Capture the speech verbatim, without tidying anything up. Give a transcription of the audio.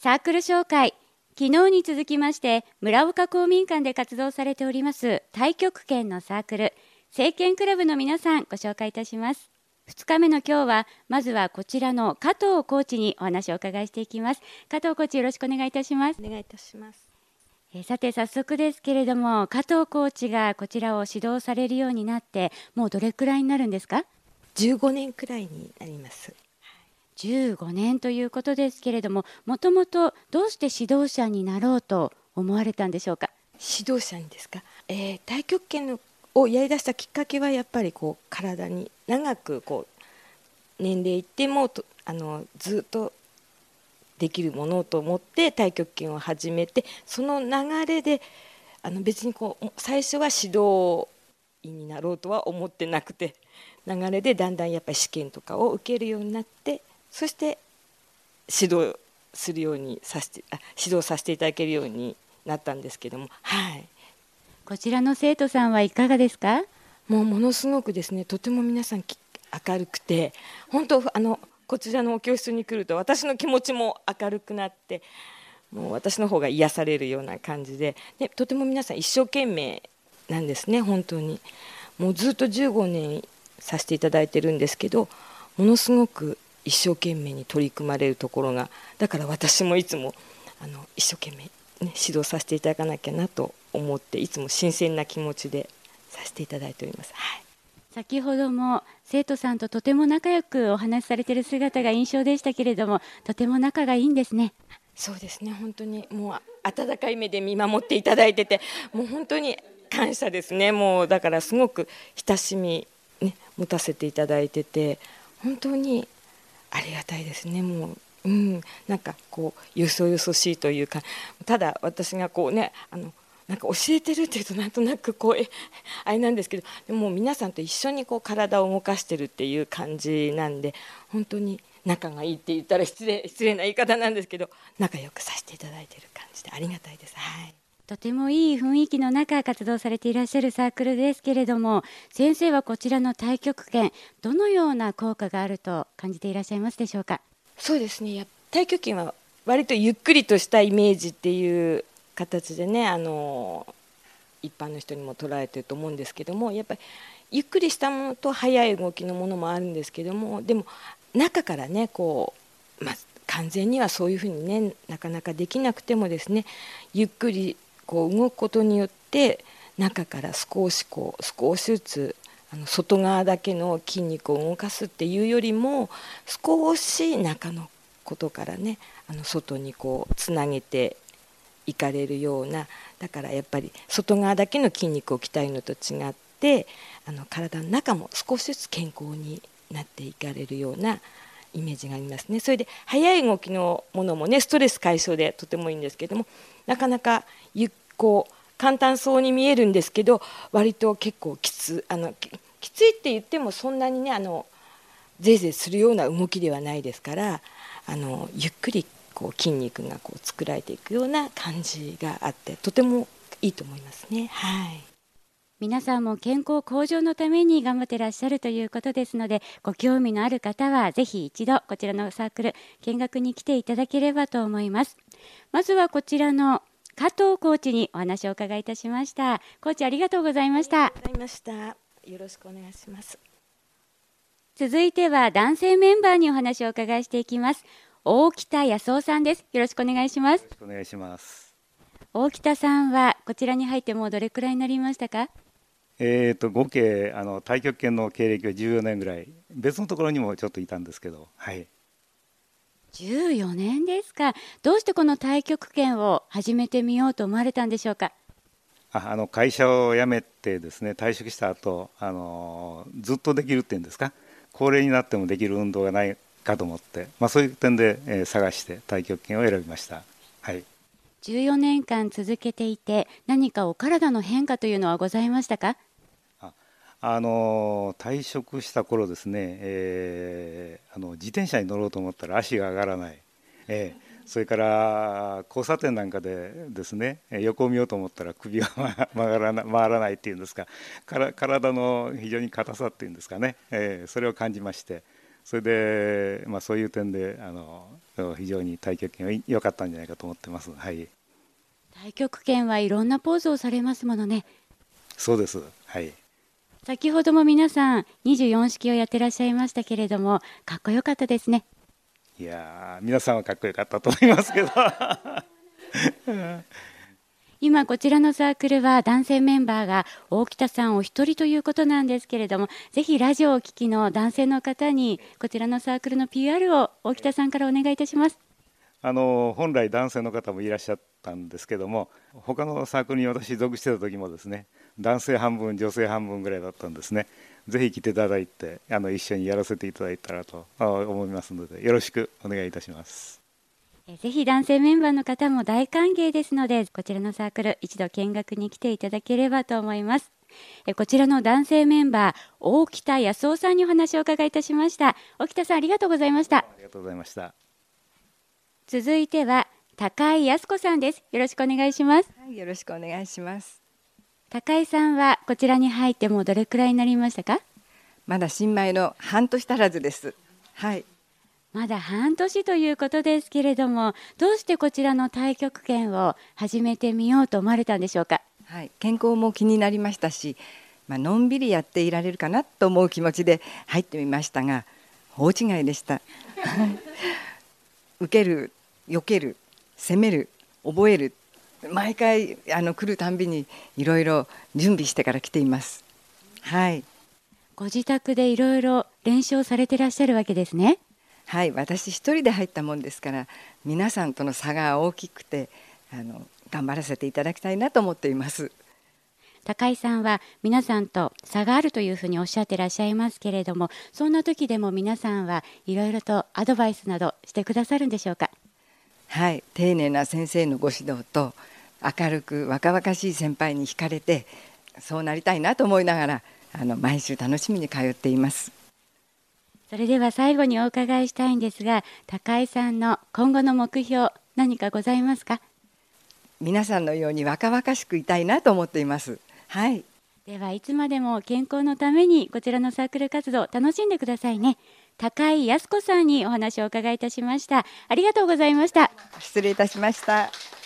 サークル紹介。昨日に続きまして村岡公民館で活動されております太極拳のサークル正拳クラブの皆さんご紹介いたします。ふつかめの今日はまずはこちらの加藤コーチにお話をお伺いしていきます。加藤コーチよろしくお願いいたします。 お願いいたします。 えさて早速ですけれども、加藤コーチがこちらを指導されるようになってもうどれくらいになるんですか？ じゅうごねんくらいになります。 じゅうごねんということですけれども、もともとどうして指導者になろうと思われたんでしょうか？ 指導者にですか、えー、太極拳をやりだしたきっかけはやっぱりこう体に長くこう年齢いってもとあのずっとできるものと思って太極拳を始めて、その流れであの別にこう最初は指導員になろうとは思ってなくて、流れでだんだんやっぱり試験とかを受けるようになって、そして指導するようにさせてあ指導させていただけるようになったんですけども、はい、 こちらの生徒さんはいかがですか？ もうものすごくですね、とても皆さん明るくて、本当あのこちらのお教室に来ると私の気持ちも明るくなって、もう私の方が癒されるような感じで、でとても皆さん一生懸命なんですね。本当にもうずっとじゅうごねんさせていただいてるんですけど、ものすごく一生懸命に取り組まれるところが、だから私もいつもあの一生懸命、ね、指導させていただかなきゃなと思って、いつも新鮮な気持ちでさせていただいております。はい、 先ほども生徒さんととても仲良くお話しされている姿が印象でしたけれども、とても仲がいいんですね。 そうですね、本当にもう温かい目で見守っていただいてて、もう本当に感謝ですね。もうだからすごく親しみ、ね、持たせていただいてて、本当にありがたいですね。もう、うん、なんかこうよそよそしいというか、ただ私がこうね、あのなんか教えてるっていうとなんとなくこうえあれなんですけど、でも皆さんと一緒にこう体を動かしてるっていう感じなんで、本当に仲がいいって言ったら失礼失礼な言い方なんですけど、仲良くさせていただいてる感じでありがたいです。はい、 とてもいい雰囲気の中活動されていらっしゃるサークルですけれども、先生はこちらの太極拳どのような効果があると感じていらっしゃいますでしょうか？ そうですね、や太極拳は割とゆっくりとしたイメージっていう形でね、あの一般の人にも捉えてると思うんですけども、やっぱりゆっくりしたものと速い動きのものもあるんですけども、でも中からねこう、まあ、完全にはそういうふうにねなかなかできなくてもですね、ゆっくりこう動くことによって中から少しこう少しずつあの外側だけの筋肉を動かすっていうよりも、少し中のことからねあの外にこうつなげていかれるような、だからやっぱり外側だけの筋肉を鍛えるのと違って、あの体の中も少しずつ健康になっていかれるようなイメージがありますね。それで速い動きのものもねストレス解消でとてもいいんですけども、なかなかゆっこう簡単そうに見えるんですけど、割と結構きつあの き, きついって言ってもそんなにねあのぜいぜいするような動きではないですから、あのゆっくりこう筋肉がこう作られていくような感じがあって、とてもいいと思いますね。はい、 皆さんも健康向上のために頑張ってらっしゃるということですので、ご興味のある方はぜひ一度こちらのサークル見学に来ていただければと思います。まずはこちらの加藤コーチにお話をお伺いいたしました。コーチありがとうございました。 ありがとうございました。よろしくお願いします。 続いては男性メンバーにお話をお伺いしていきます。大北康夫さんです。よろしくお願いします。 よろしくお願いします。 大北さんはこちらに入ってもうどれくらいになりましたか？ えーと合計あの太極拳の経歴はじゅうよねんぐらい、別のところにもちょっといたんですけど、はい。 じゅうよねんですか。どうしてこの太極拳を始めてみようと思われたんでしょうか？ ああの会社を辞めてですね、退職した後あのずっとできるっていうんですか、高齢になってもできる運動がないかと思って、まあ、そういう点で、えー、探して太極拳を選びました。はい。 じゅうよねんかん続けていて何かお体の変化というのはございましたか？ ああの退職した頃ですね、えー、あの自転車に乗ろうと思ったら足が上がらない、えーそれから交差点なんかでですね、横を見ようと思ったら首が曲がらな回らないっていうんですか、から体の非常に硬さっていうんですかね、えーそれを感じまして、 それで、まあ、そういう点であの非常に太極拳は良かったんじゃないかと思ってます。はい。 太極拳はいろんなポーズをされますものね。 そうです。はい。 先ほども皆さんにじゅうよん式をやってらっしゃいましたけれども、かっこよかったですね。 いやー、皆さんはかっこよかったと思いますけど今こちらのサークルは男性メンバーが大北さんお一人ということなんですけれども、ぜひラジオをお聞きの男性の方にこちらのサークルの ピーアール を大北さんからお願いいたします。 あの本来男性の方もいらっしゃったんですけども、他のサークルに私属してた時もですね、男性半分女性半分ぐらいだったんですね。ぜひ来ていただいて、あの一緒にやらせていただいたらと思いますので、よろしくお願いいたします。 ぜひ男性メンバーの方も大歓迎ですので、こちらのサークル一度見学に来ていただければと思います。こちらの男性メンバー、大北康夫さんにお話を伺いいたしました。大北さん、ありがとうございました。 ありがとうございました。 続いては高井康子さんです。よろしくお願いします。 はい、よろしくお願いします。 高井さんはこちらに入ってもうどれくらいになりましたか？ まだ新米の半年足らずです。はい。 まだ半年ということですけれども、どうしてこちらの太極拳を始めてみようと思われたんでしょうか？ はい、健康も気になりましたし、まあのんびりやっていられるかなと思う気持ちで入ってみましたが、大違いでした。受ける、避ける、攻める、覚える、毎回あの来るたんびにいろいろ準備してから来ています。はい。 ご自宅でいろいろ練習をされてらっしゃるわけですね。 はい、私一人で入ったもんですから、皆さんとの差が大きくて、あの頑張らせていただきたいなと思っています。 高井さんは皆さんと差があるというふうにおっしゃってらっしゃいますけれども、そんな時でも皆さんはいろいろとアドバイスなどしてくださるんでしょうか？ はい、丁寧な先生のご指導と明るく若々しい先輩に惹かれて、そうなりたいなと思いながらあの毎週楽しみに通っています。 それでは最後にお伺いしたいんですが、高井さんの今後の目標何かございますか？ 皆さんのように若々しくいたいなと思っています。はい。 ではいつまでも健康のためにこちらのサークル活動楽しんでくださいね。高井康子さんにお話をお伺いいたしました。ありがとうございました。 失礼いたしました。